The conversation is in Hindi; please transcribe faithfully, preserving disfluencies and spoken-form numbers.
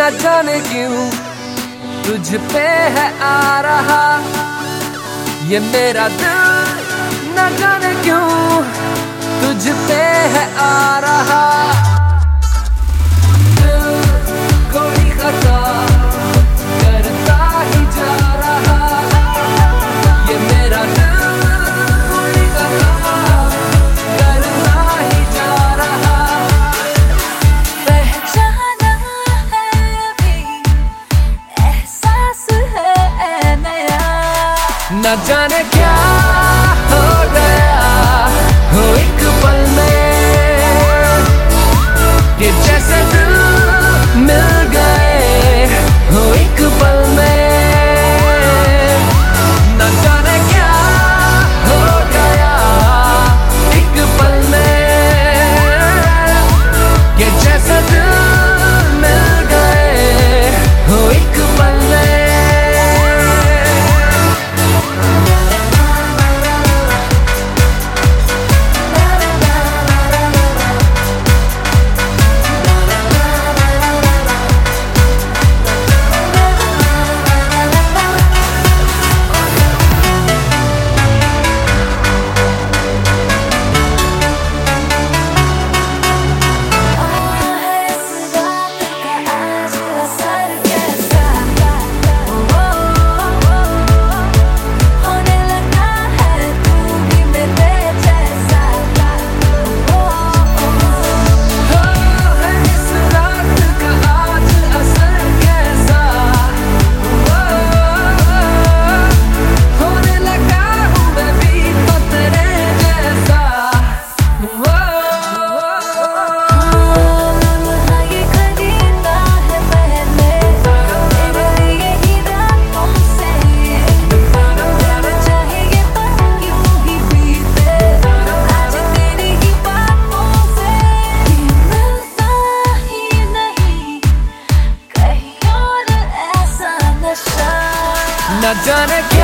न जाने क्यों तुझ पे है आ रहा ये मेरा दिल, न जाने क्यों तुझ पे है आ रहा। दिल कोई खता करता ही जा रहा ये मेरा दिल कोई खता करता ही जा रहा। पहचाना है अभी एहसास है नया, न जाने क्या हो गया हो एक पल में कि जैसे दिल मिल गए हो एक पल में। न जाने क्या हो गया एक पल में कि जैसे दिल मिल गए हो एक पल में। न जाने